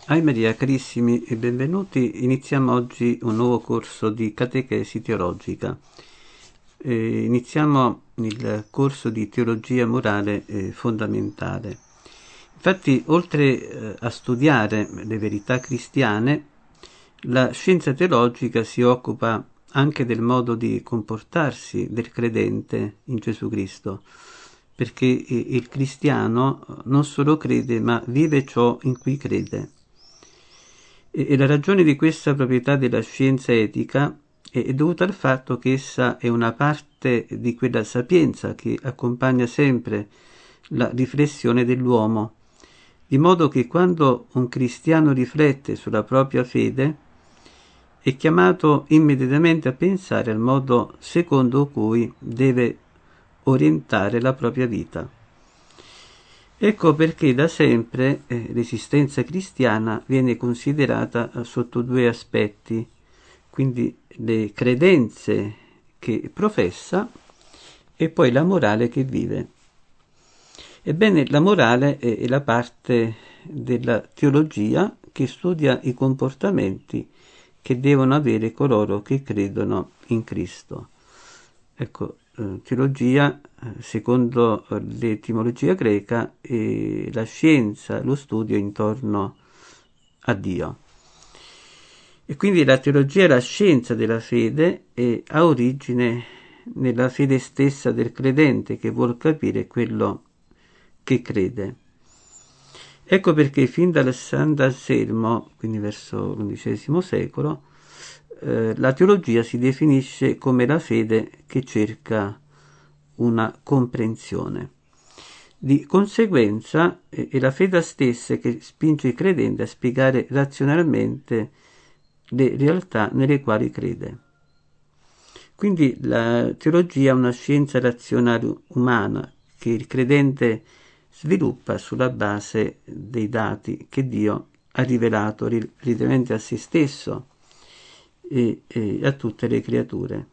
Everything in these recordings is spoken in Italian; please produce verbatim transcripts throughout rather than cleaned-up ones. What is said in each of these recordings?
Ave Maria, carissimi e benvenuti. Iniziamo oggi un nuovo corso di catechesi teologica. Eh, iniziamo il corso di teologia morale eh, fondamentale. Infatti, oltre eh, a studiare le verità cristiane, la scienza teologica si occupa anche del modo di comportarsi del credente in Gesù Cristo, perché il cristiano non solo crede, ma vive ciò in cui crede. E la ragione di questa proprietà della scienza etica è dovuta al fatto che essa è una parte di quella sapienza che accompagna sempre la riflessione dell'uomo, di modo che quando un cristiano riflette sulla propria fede è chiamato immediatamente a pensare al modo secondo cui deve orientare la propria vita. Ecco perché da sempre eh, l'esistenza cristiana viene considerata eh, sotto due aspetti, quindi le credenze che professa e poi la morale che vive. Ebbene, la morale è la parte della teologia che studia i comportamenti che devono avere coloro che credono in Cristo. Ecco, eh, teologia, eh, secondo l'etimologia greca, è la scienza, lo studio intorno a Dio. E quindi la teologia è la scienza della fede e ha origine nella fede stessa del credente che vuol capire quello che crede. Ecco perché fin dal Sant'Anselmo, quindi verso l'undicesimo secolo, eh, la teologia si definisce come la fede che cerca una comprensione. Di conseguenza eh, è la fede stessa che spinge il credente a spiegare razionalmente le realtà nelle quali crede. Quindi la teologia è una scienza razionale umana che il credente sviluppa sulla base dei dati che Dio ha rivelato relativamente a se stesso e, e a tutte le creature.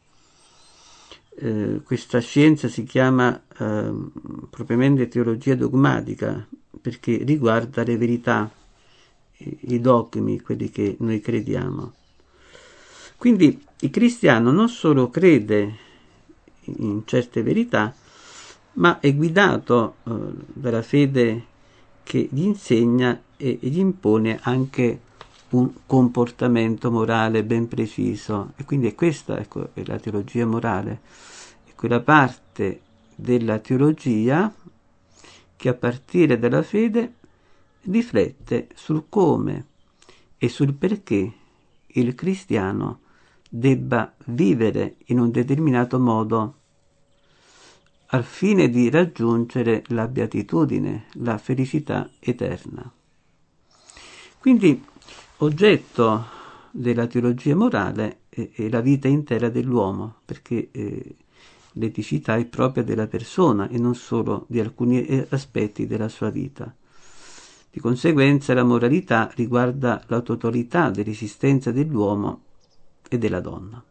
Eh, questa scienza si chiama eh, propriamente teologia dogmatica perché riguarda le verità, i, i dogmi, quelli che noi crediamo. Quindi il cristiano non solo crede in certe verità, ma è guidato eh, dalla fede che gli insegna e gli impone anche un comportamento morale ben preciso. E quindi è questa, ecco, è la teologia morale, è quella parte della teologia che a partire dalla fede riflette sul come e sul perché il cristiano debba vivere in un determinato modo al fine di raggiungere la beatitudine, la felicità eterna. Quindi oggetto della teologia morale è, è la vita intera dell'uomo, perché eh, l'eticità è propria della persona e non solo di alcuni aspetti della sua vita. Di conseguenza la moralità riguarda la totalità dell'esistenza dell'uomo e della donna.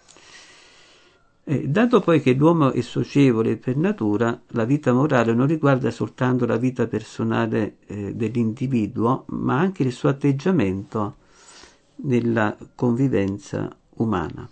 Eh, dato poi che l'uomo è socievole per natura, la vita morale non riguarda soltanto la vita personale eh, dell'individuo, ma anche il suo atteggiamento nella convivenza umana.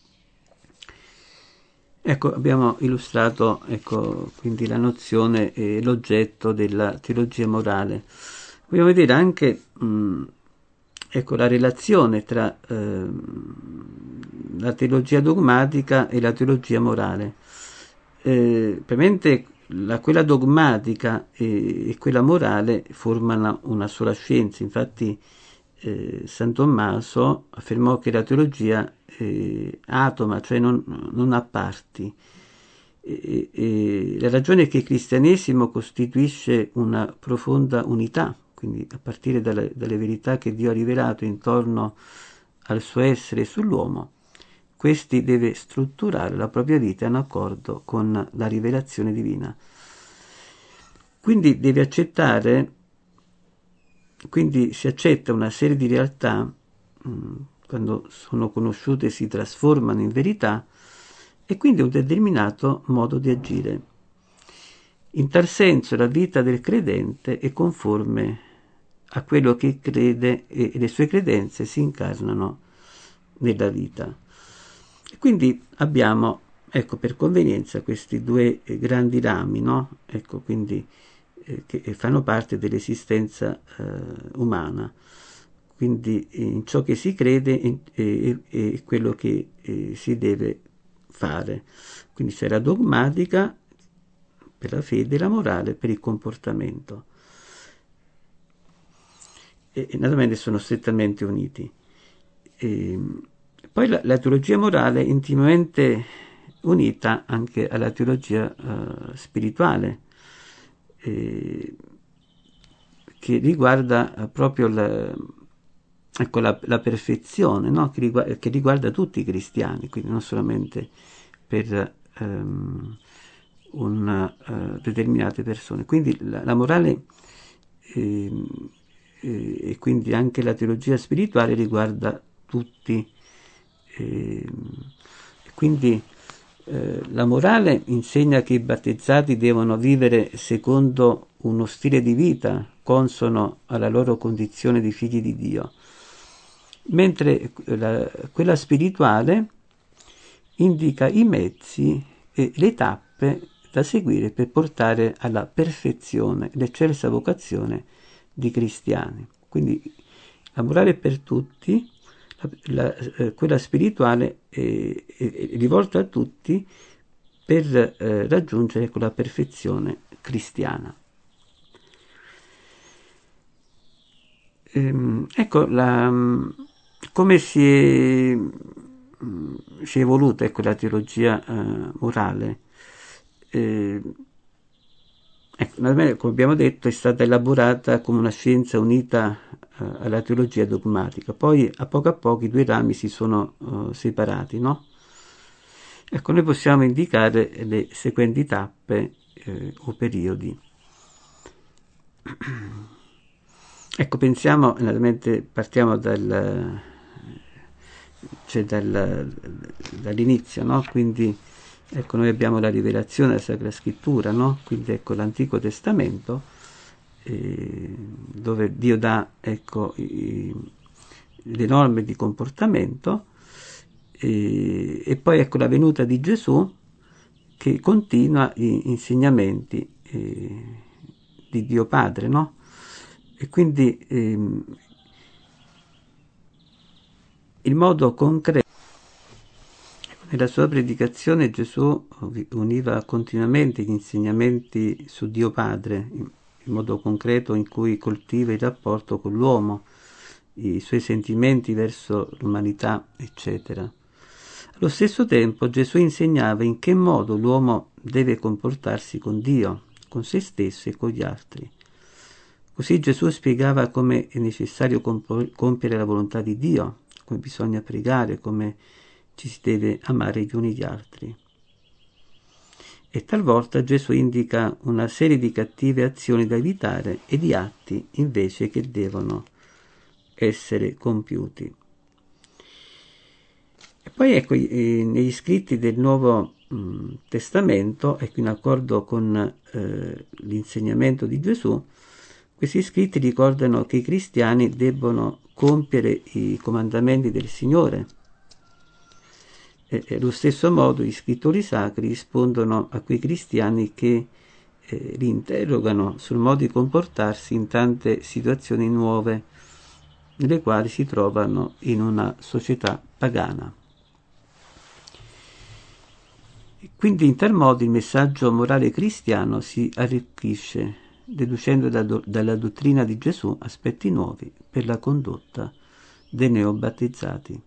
Ecco, abbiamo illustrato ecco, quindi la nozione e l'oggetto della teologia morale. Vogliamo vedere anche mh, ecco, la relazione tra eh, la teologia dogmatica e la teologia morale. Eh, ovviamente la, quella dogmatica e, e quella morale formano una sola scienza. Infatti eh, San Tommaso affermò che la teologia eh, atoma, cioè non, non ha parti. E, e, la ragione è che il cristianesimo costituisce una profonda unità, quindi a partire dalle, dalle verità che Dio ha rivelato intorno al suo essere sull'uomo, questi deve strutturare la propria vita in accordo con la rivelazione divina. Quindi deve accettare, quindi si accetta una serie di realtà, mh, quando sono conosciute si trasformano in verità, e quindi un determinato modo di agire. In tal senso la vita del credente è conforme a quello che crede e le sue credenze si incarnano nella vita. E quindi abbiamo, ecco, per convenienza questi due eh, grandi rami, no? Ecco, quindi eh, che fanno parte dell'esistenza eh, umana. Quindi in ciò che si crede e eh, quello che eh, si deve fare. Quindi c'è la dogmatica per la fede e la morale per il comportamento. E, e naturalmente sono strettamente uniti. E, poi la, la teologia morale è intimamente unita anche alla teologia uh, spirituale, eh, che riguarda uh, proprio la, ecco, la, la perfezione, no? che, riguarda, che riguarda tutti i cristiani, quindi non solamente per um, una, uh, determinate persone. Quindi la, la morale eh, eh, e quindi anche la teologia spirituale riguarda tutti. Eh, quindi eh, la morale insegna che i battezzati devono vivere secondo uno stile di vita consono alla loro condizione di figli di Dio, mentre la, quella spirituale indica i mezzi e le tappe da seguire per portare alla perfezione l'eccelsa vocazione di cristiani. Quindi la morale è per tutti, la, la, eh, quella spirituale è, è, è rivolta a tutti per eh, raggiungere quella perfezione cristiana. Ehm, ecco, la, come si è, si è evoluta ecco, la teologia eh, morale. Eh, ecco, come abbiamo detto, è stata elaborata come una scienza unita eh, alla teologia dogmatica. Poi a poco a poco i due rami si sono uh, separati, no? Ecco, noi possiamo indicare le seguenti tappe eh, o periodi. Ecco, pensiamo, naturalmente partiamo dal, cioè dal, dall'inizio, no? Quindi ecco, noi abbiamo la rivelazione della Sacra Scrittura, no? Quindi ecco l'Antico Testamento, eh, dove Dio dà ecco, i, le norme di comportamento, eh, e poi ecco la venuta di Gesù che continua gli insegnamenti eh, di Dio Padre, no? E quindi ehm, il modo concreto. Nella sua predicazione Gesù univa continuamente gli insegnamenti su Dio Padre, in modo concreto in cui coltiva il rapporto con l'uomo, i suoi sentimenti verso l'umanità, eccetera. Allo stesso tempo Gesù insegnava in che modo l'uomo deve comportarsi con Dio, con se stesso e con gli altri. Così Gesù spiegava come è necessario compiere la volontà di Dio, come bisogna pregare, come ci si deve amare gli uni gli altri. E talvolta Gesù indica una serie di cattive azioni da evitare e di atti invece che devono essere compiuti. E poi ecco, negli scritti del Nuovo mh, Testamento, ecco, in accordo con eh, l'insegnamento di Gesù, questi scritti ricordano che i cristiani debbono compiere i comandamenti del Signore. E allo stesso modo gli scrittori sacri rispondono a quei cristiani che eh, li interrogano sul modo di comportarsi in tante situazioni nuove nelle quali si trovano in una società pagana. Quindi in tal modo il messaggio morale cristiano si arricchisce, deducendo da do- dalla dottrina di Gesù aspetti nuovi per la condotta dei neobattezzati.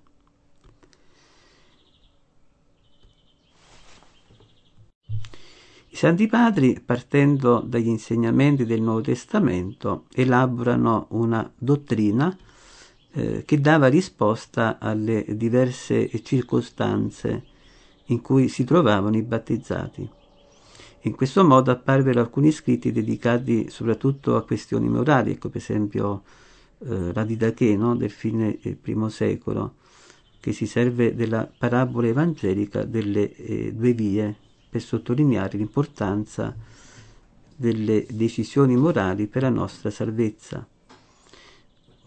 I Santi Padri, partendo dagli insegnamenti del Nuovo Testamento, elaborano una dottrina eh, che dava risposta alle diverse circostanze in cui si trovavano i battezzati. In questo modo apparvero alcuni scritti dedicati soprattutto a questioni morali, ecco per esempio eh, la Didache, no, del fine del primo secolo, che si serve della parabola evangelica delle eh, due vie per sottolineare l'importanza delle decisioni morali per la nostra salvezza.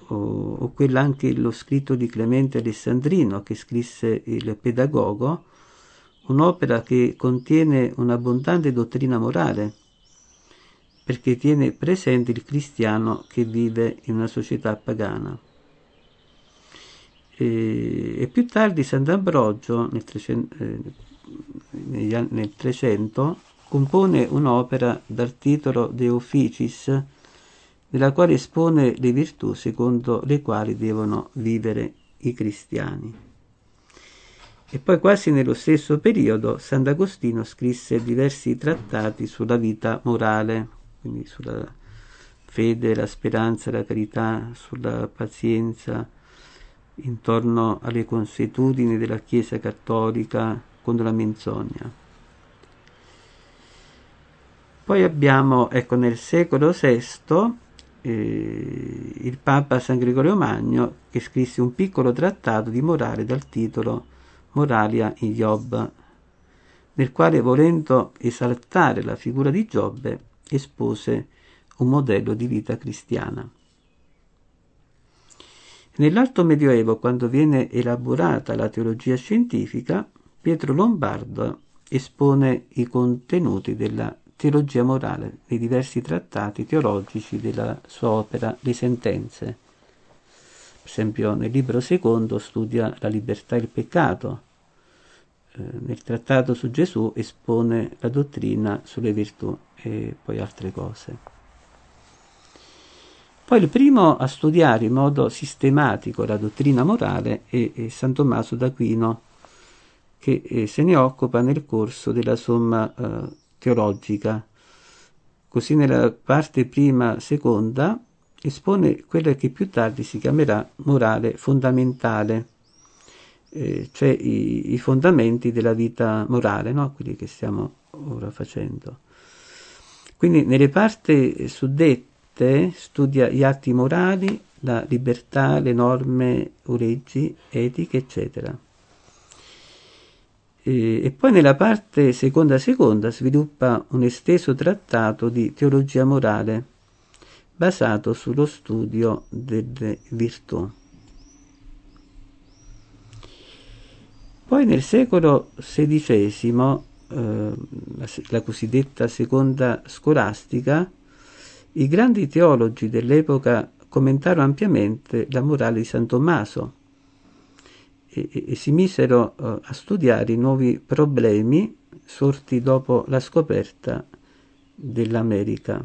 o, o quella anche lo scritto di Clemente Alessandrino, che scrisse il Pedagogo, un'opera che contiene un'abbondante dottrina morale, perché tiene presente il cristiano che vive in una società pagana. E, e più tardi Sant'Ambrogio, nel trecento, eh, negli anni, nel trecento, compone un'opera dal titolo De Officis, nella quale espone le virtù secondo le quali devono vivere i cristiani. E poi quasi nello stesso periodo Sant'Agostino scrisse diversi trattati sulla vita morale, quindi sulla fede, la speranza, la carità, sulla pazienza, intorno alle consuetudini della Chiesa cattolica contro la menzogna. Poi abbiamo, ecco, nel secolo sesto eh, il Papa San Gregorio Magno, che scrisse un piccolo trattato di morale dal titolo Moralia in Giobbe, nel quale, volendo esaltare la figura di Giobbe, espose un modello di vita cristiana. Nell'Alto Medioevo, quando viene elaborata la teologia scientifica, Pietro Lombardo espone i contenuti della teologia morale nei diversi trattati teologici della sua opera Le Sentenze. Per esempio, nel libro secondo studia la libertà e il peccato. Eh, nel trattato su Gesù espone la dottrina sulle virtù e poi altre cose. Poi il primo a studiare in modo sistematico la dottrina morale è, è San Tommaso d'Aquino, che eh, se ne occupa nel corso della Somma eh, teologica. Così nella parte prima seconda espone quella che più tardi si chiamerà morale fondamentale, eh, cioè i, i fondamenti della vita morale, no? Quelli che stiamo ora facendo. Quindi nelle parti suddette studia gli atti morali, la libertà, le norme o leggi etiche, eccetera. E, e poi nella parte seconda seconda sviluppa un esteso trattato di teologia morale basato sullo studio delle virtù. Poi nel secolo sedicesimo, eh, la, la cosiddetta seconda scolastica, i grandi teologi dell'epoca commentarono ampiamente la morale di San Tommaso e, e, e si misero uh, a studiare i nuovi problemi sorti dopo la scoperta dell'America.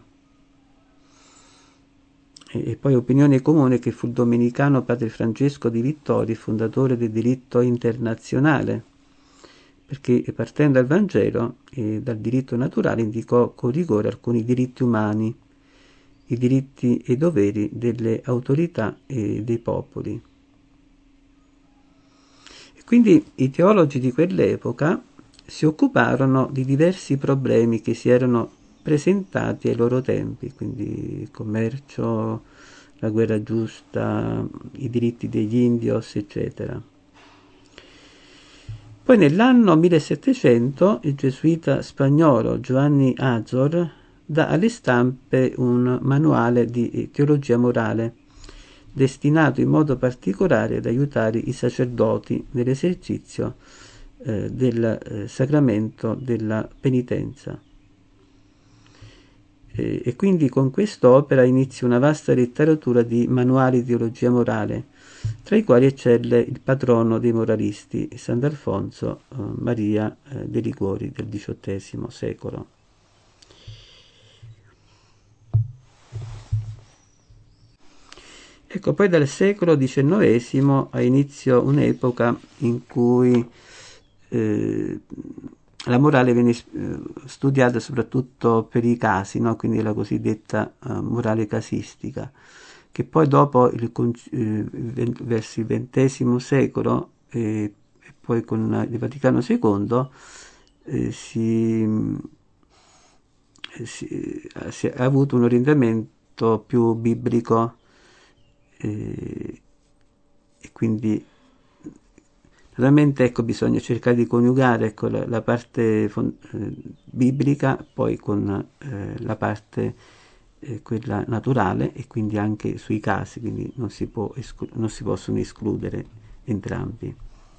E, e poi opinione comune che fu il domenicano padre Francesco di Vittorio, fondatore del diritto internazionale, perché partendo dal Vangelo e dal diritto naturale indicò con rigore alcuni diritti umani, i diritti e i doveri delle autorità e dei popoli. E quindi i teologi di quell'epoca si occuparono di diversi problemi che si erano presentati ai loro tempi, quindi il commercio, la guerra giusta, i diritti degli indios, eccetera. Poi nell'anno millesettecento il gesuita spagnolo Giovanni Azor dà alle stampe un manuale di teologia morale, destinato in modo particolare ad aiutare i sacerdoti nell'esercizio eh, del eh, sacramento della penitenza. E, e quindi con quest'opera inizia una vasta letteratura di manuali di teologia morale, tra i quali eccelle il patrono dei moralisti, Sant'Alfonso eh, Maria eh, de' Liguori del diciottesimo secolo. Ecco, poi dal secolo diciannovesimo ha inizio un'epoca in cui eh, la morale viene eh, studiata soprattutto per i casi, no? Quindi la cosiddetta eh, morale casistica, che poi dopo, il, eh, verso il ventesimo secolo eh, e poi con il Vaticano secondo eh, si, si, si ha avuto un orientamento più biblico. E, e quindi naturalmente ecco, bisogna cercare di coniugare ecco, la, la parte fon- eh, biblica poi con eh, la parte eh, quella naturale e quindi anche sui casi, quindi non si, può esclu- non si possono escludere entrambi.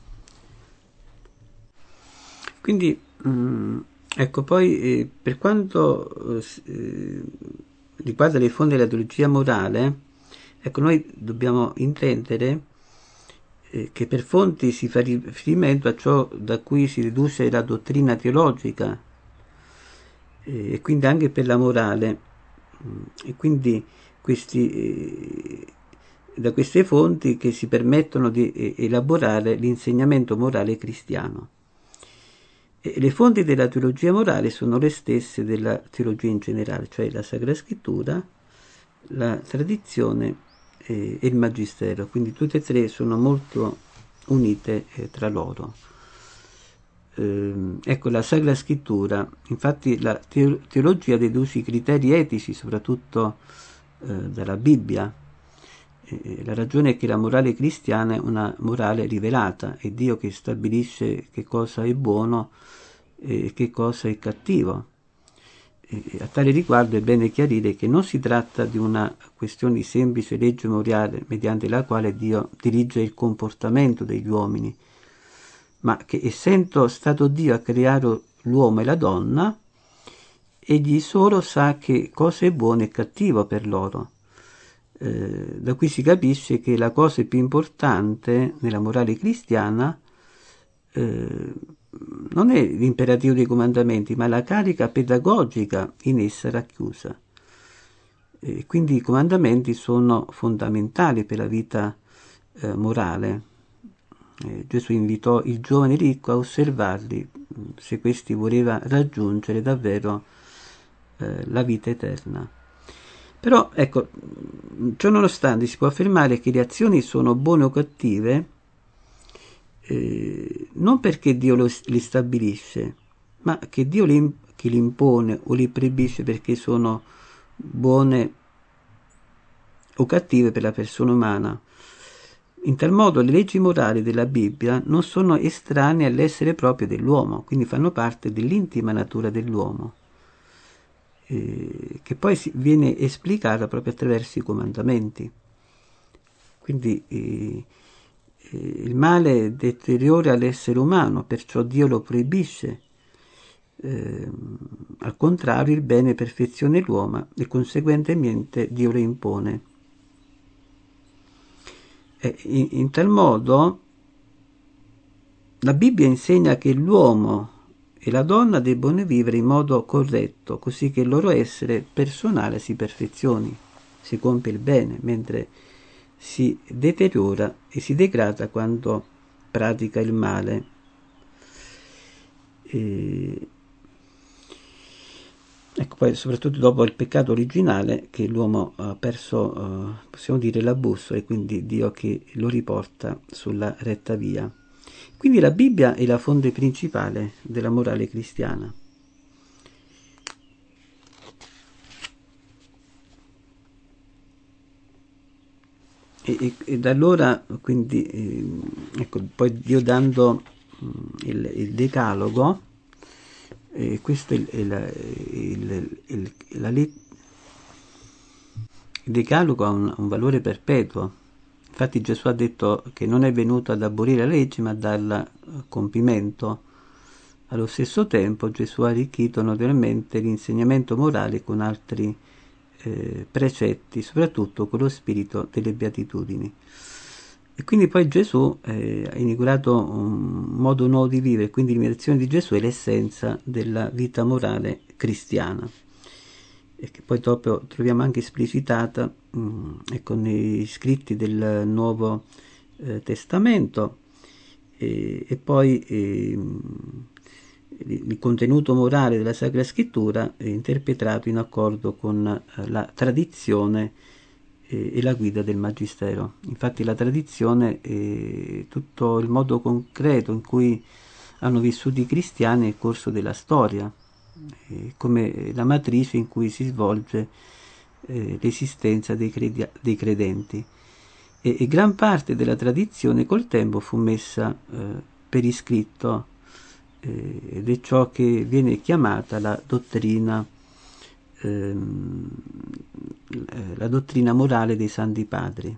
Quindi mh, ecco, poi eh, per quanto eh, riguarda le fonti della teologia morale, ecco, noi dobbiamo intendere eh, che per fonti si fa riferimento a ciò da cui si deduce la dottrina teologica, eh, e quindi anche per la morale. Mm, e quindi questi, eh, da queste fonti che si permettono di eh, elaborare l'insegnamento morale cristiano. E le fonti della teologia morale sono le stesse della teologia in generale, cioè la Sacra Scrittura, la tradizione e il Magistero, quindi tutte e tre sono molto unite eh, tra loro. Eh, ecco, la Sacra Scrittura, infatti la teologia deduce i criteri etici soprattutto eh, dalla Bibbia. Eh, la ragione è che la morale cristiana è una morale rivelata, è Dio che stabilisce che cosa è buono e che cosa è cattivo. E a tale riguardo è bene chiarire che non si tratta di una questione di semplice legge morale mediante la quale Dio dirige il comportamento degli uomini, ma che essendo stato Dio a creare l'uomo e la donna, egli solo sa che cosa è buono e cattivo per loro. Eh, da qui si capisce che la cosa più importante nella morale cristiana eh, non è l'imperativo dei comandamenti, ma la carica pedagogica in essa racchiusa. E quindi i comandamenti sono fondamentali per la vita eh, morale. Eh, Gesù invitò il giovane ricco a osservarli se questi voleva raggiungere davvero eh, la vita eterna. Però, ecco, ciò nonostante si può affermare che le azioni sono buone o cattive eh, non perché Dio lo, li stabilisce, ma che Dio li, che li impone o li proibisce perché sono buone o cattive per la persona umana. In tal modo le leggi morali della Bibbia non sono estranee all'essere proprio dell'uomo, quindi fanno parte dell'intima natura dell'uomo, eh, che poi si, viene esplicata proprio attraverso i comandamenti. Quindi eh, eh, il male deteriora l'essere umano, perciò Dio lo proibisce. Eh, al contrario, il bene perfeziona l'uomo e conseguentemente Dio lo impone. E in, in tal modo la Bibbia insegna che l'uomo e la donna debbono vivere in modo corretto, così che il loro essere personale si perfezioni, si compie il bene, mentre si deteriora e si degrada quando pratica il male. E ecco, poi soprattutto dopo il peccato originale che l'uomo ha perso, eh, possiamo dire, la bussola, e quindi Dio che lo riporta sulla retta via. Quindi la Bibbia è la fonte principale della morale cristiana. E, e, e da allora, quindi, eh, ecco, poi Dio dando mh, il, il decalogo, eh, questo è il, il, il, il, la let- il decalogo ha un, un valore perpetuo. Infatti Gesù ha detto che non è venuto ad abolire la legge ma a darla a compimento. Allo stesso tempo Gesù ha arricchito notevolmente l'insegnamento morale con altri eh, precetti, soprattutto con lo spirito delle beatitudini. E quindi poi Gesù eh, ha inaugurato un modo nuovo di vivere, quindi l'imitazione di Gesù è l'essenza della vita morale cristiana, e che poi dopo troviamo anche esplicitata mh, ecco, nei scritti del Nuovo eh, Testamento, e, e poi eh, il contenuto morale della Sacra Scrittura è interpretato in accordo con eh, la tradizione eh, e la guida del Magistero. Infatti la tradizione è tutto il modo concreto in cui hanno vissuto i cristiani nel corso della storia, eh, come la matrice in cui si svolge eh, l'esistenza dei, credi- dei credenti. E, e gran parte della tradizione col tempo fu messa eh, per iscritto, eh, ed è ciò che viene chiamata la dottrina ehm, la dottrina morale dei Santi Padri.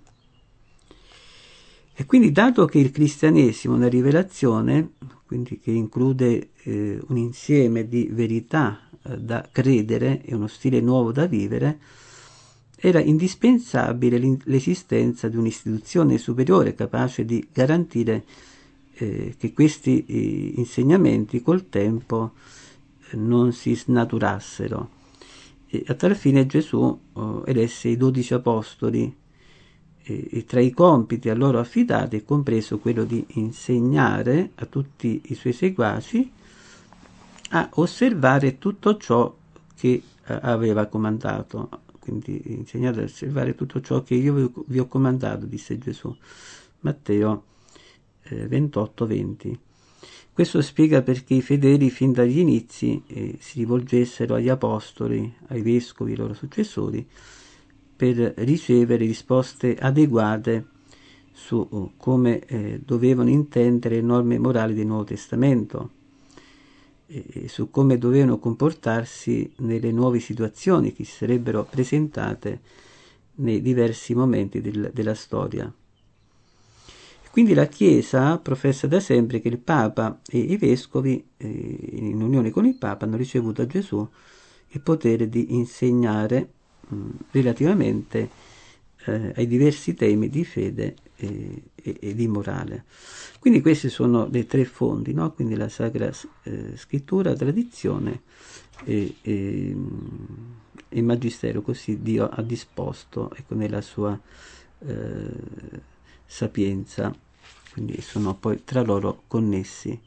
E quindi, dato che il cristianesimo è una rivelazione, quindi che include eh, un insieme di verità eh, da credere e uno stile nuovo da vivere, era indispensabile l'esistenza di un'istituzione superiore capace di garantire eh, che questi eh, insegnamenti col tempo eh, non si snaturassero. E a tal fine Gesù eh, elesse i dodici apostoli, e tra i compiti a loro affidati è compreso quello di insegnare a tutti i suoi seguaci a osservare tutto ciò che aveva comandato. Quindi insegnate ad osservare tutto ciò che io vi ho comandato, disse Gesù. Matteo eh, ventotto venti. Questo spiega perché i fedeli fin dagli inizi eh, si rivolgessero agli apostoli, ai vescovi, ai loro successori, per ricevere risposte adeguate su come eh, dovevano intendere le norme morali del Nuovo Testamento e, e su come dovevano comportarsi nelle nuove situazioni che si sarebbero presentate nei diversi momenti del, della storia. Quindi la Chiesa professa da sempre che il Papa e i Vescovi, eh, in unione con il Papa, hanno ricevuto da Gesù il potere di insegnare relativamente eh, ai diversi temi di fede e, e, e di morale. Quindi queste sono le tre fonti, no? Quindi la Sacra eh, Scrittura, tradizione e, e, e Magistero, così Dio ha disposto, ecco, nella sua eh, sapienza, quindi sono poi tra loro connessi.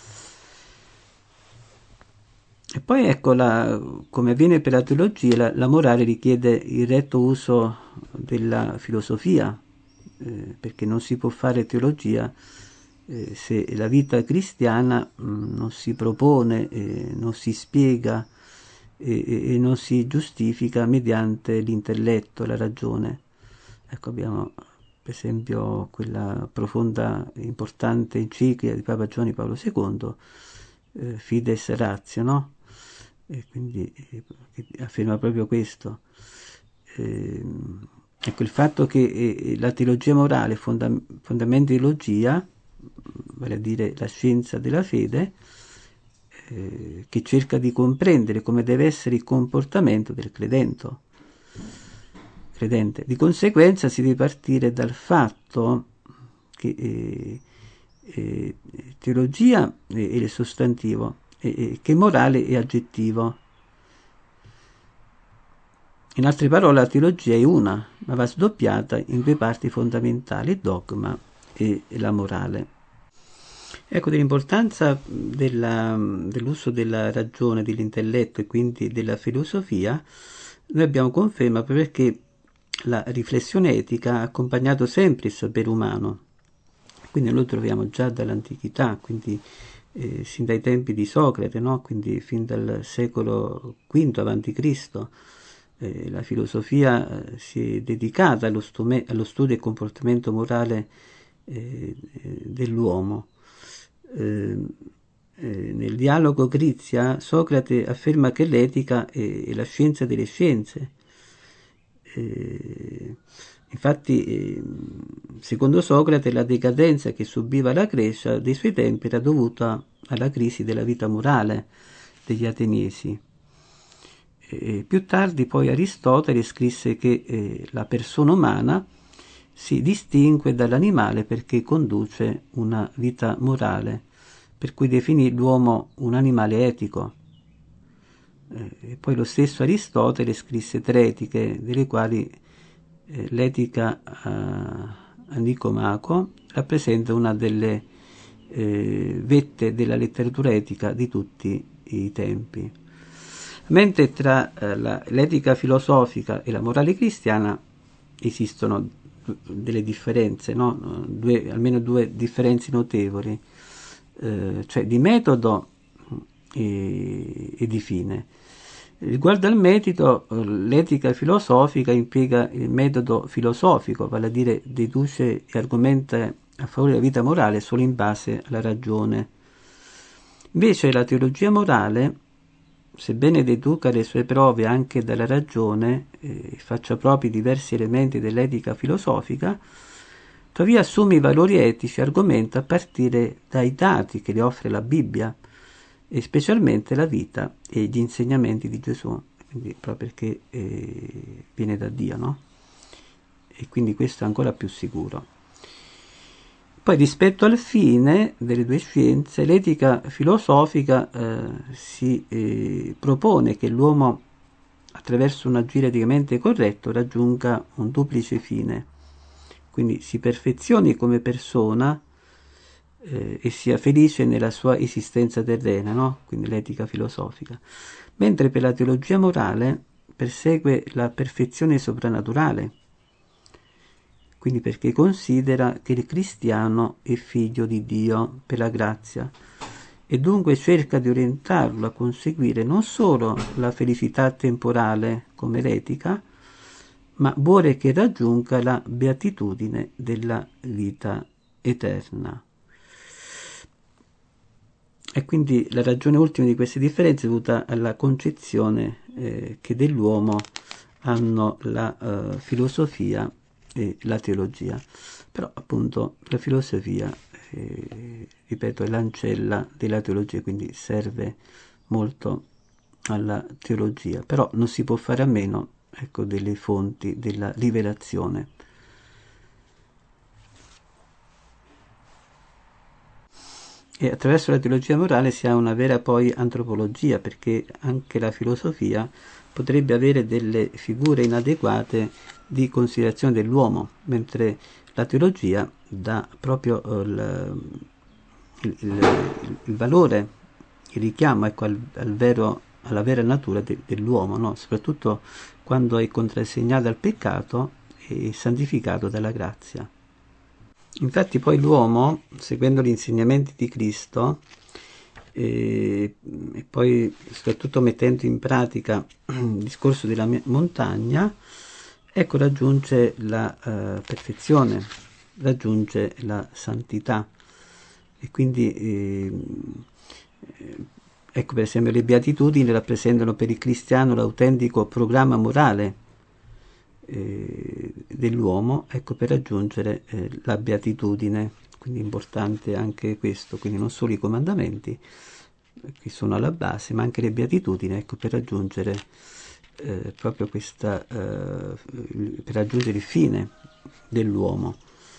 E poi ecco, la, come avviene per la teologia, la, la morale richiede il retto uso della filosofia, eh, perché non si può fare teologia eh, se la vita cristiana mh, non si propone, eh, non si spiega e, e non si giustifica mediante l'intelletto, la ragione. Ecco, abbiamo per esempio quella profonda e importante enciclica di Papa Giovanni Paolo secondo, eh, Fides Ratio, no? E quindi eh, afferma proprio questo. Eh, ecco, il fatto che eh, la teologia morale, fonda, fondamento di teologia, vale a dire la scienza della fede, eh, che cerca di comprendere come deve essere il comportamento del credente. credente. Di conseguenza si deve partire dal fatto che eh, eh, teologia è, è il sostantivo, che morale è aggettivo. In altre parole, la teologia è una, ma va sdoppiata in due parti fondamentali, il dogma e la morale. Ecco, dell'importanza della, dell'uso della ragione, dell'intelletto e quindi della filosofia, noi abbiamo conferma perché la riflessione etica ha accompagnato sempre il sapere umano. Quindi noi lo troviamo già dall'antichità, quindi Eh, sin dai tempi di Socrate, no? Quindi fin dal secolo quinto avanti Cristo, eh, la filosofia eh, si è dedicata allo, stume, allo studio del comportamento morale eh, dell'uomo. Eh, eh, nel dialogo Crizia, Socrate afferma che l'etica è, è la scienza delle scienze. Eh, Infatti, eh, secondo Socrate, la decadenza che subiva la Grecia dei suoi tempi era dovuta alla crisi della vita morale degli ateniesi. E più tardi poi Aristotele scrisse che eh, la persona umana si distingue dall'animale perché conduce una vita morale, per cui definì l'uomo un animale etico. E poi lo stesso Aristotele scrisse tre etiche, delle quali eh, l'etica eh, a Nicomaco rappresenta una delle eh, vette della letteratura etica di tutti i tempi. Mentre tra eh, la, l'etica filosofica e la morale cristiana esistono delle differenze, no? due, almeno due differenze notevoli, eh, cioè di metodo e, e di fine. Riguardo al metodo, l'etica filosofica impiega il metodo filosofico, vale a dire deduce e argomenta a favore della vita morale solo in base alla ragione. Invece la teologia morale sebbene deduca le sue prove anche dalla ragione e eh, faccia propri diversi elementi dell'etica filosofica, tuttavia assume i valori etici e argomenta a partire dai dati che le offre la Bibbia, e specialmente la vita e gli insegnamenti di Gesù, quindi proprio perché eh, viene da Dio, no? E quindi questo è ancora più sicuro. Poi rispetto al fine delle due scienze, l'etica filosofica eh, si eh, propone che l'uomo, attraverso un agire eticamente corretto, raggiunga un duplice fine, quindi si perfezioni come persona eh, e sia felice nella sua esistenza terrena, no? Quindi l'etica filosofica, mentre per la teologia morale persegue la perfezione soprannaturale, quindi perché considera che il cristiano è figlio di Dio per la grazia e dunque cerca di orientarlo a conseguire non solo la felicità temporale come l'etica, ma vuole che raggiunga la beatitudine della vita eterna. E quindi la ragione ultima di queste differenze è dovuta alla concezione eh, che dell'uomo hanno la uh, filosofia e la teologia. Però appunto la filosofia, eh, ripeto, è l'ancella della teologia, quindi serve molto alla teologia, però non si può fare a meno, ecco, delle fonti della rivelazione. E attraverso la teologia morale si ha una vera poi antropologia, perché anche la filosofia potrebbe avere delle figure inadeguate di considerazione dell'uomo, mentre la teologia dà proprio il, il, il, il valore, il richiamo, ecco, al, al vero, alla vera natura de, dell'uomo, no? Soprattutto quando è contrassegnato dal peccato e santificato dalla grazia. Infatti poi l'uomo, seguendo gli insegnamenti di Cristo, e, e poi soprattutto mettendo in pratica il discorso della montagna, ecco, raggiunge la uh, perfezione, raggiunge la santità. E quindi eh, ecco, per esempio, le beatitudini rappresentano per il cristiano l'autentico programma morale eh, dell'uomo, ecco, per raggiungere eh, la beatitudine. Quindi è importante anche questo, quindi non solo i comandamenti che sono alla base, ma anche le beatitudini, ecco, per raggiungere eh, proprio questa, eh, per raggiungere il fine dell'uomo.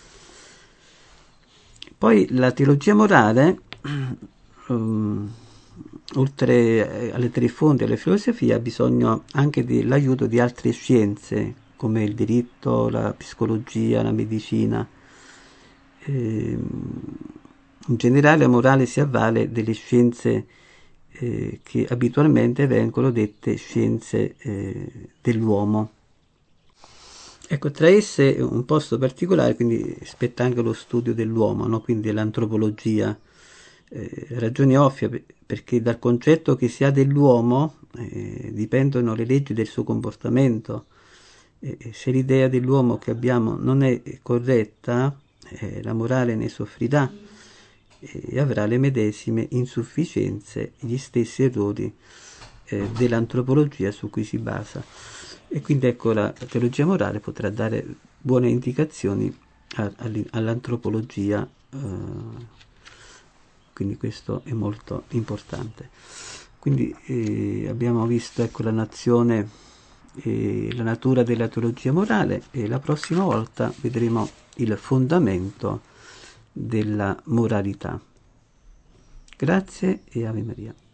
Poi la teologia morale, um, oltre alle tre fonti della filosofia, ha bisogno anche dell'aiuto di altre scienze, come il diritto, la psicologia, la medicina. Eh, in generale la morale si avvale delle scienze eh, che abitualmente vengono dette scienze eh, dell'uomo. Ecco, tra esse un posto particolare, quindi spetta anche lo studio dell'uomo, no? Quindi l'antropologia. Eh, ragione ovvia, perché dal concetto che si ha dell'uomo eh, dipendono le leggi del suo comportamento. E se l'idea dell'uomo che abbiamo non è corretta, eh, la morale ne soffrirà e avrà le medesime insufficienze, gli stessi errori eh, dell'antropologia su cui si basa. E quindi ecco, la teologia morale potrà dare buone indicazioni a, a, all'antropologia, eh, quindi questo è molto importante. Quindi eh, abbiamo visto, ecco, la nazione e la natura della teologia morale, e la prossima volta vedremo il fondamento della moralità. Grazie e Ave Maria.